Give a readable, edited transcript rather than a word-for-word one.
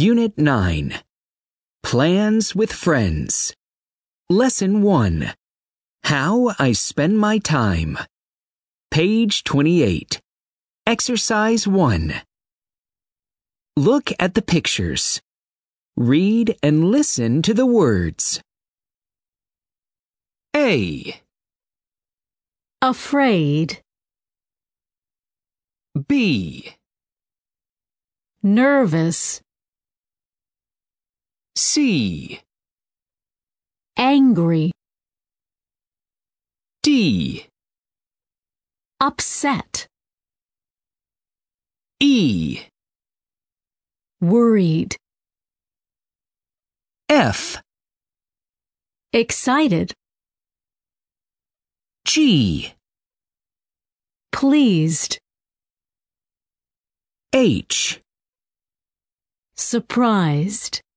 Unit 9. Plans with Friends. Lesson 1. How I Spend My Time. Page 28. Exercise 1. Look at the pictures. Read and listen to the words. A. Afraid. B. Nervous. C. Angry. D. Upset. E. Worried. F. Excited. G. Pleased. H. Surprised.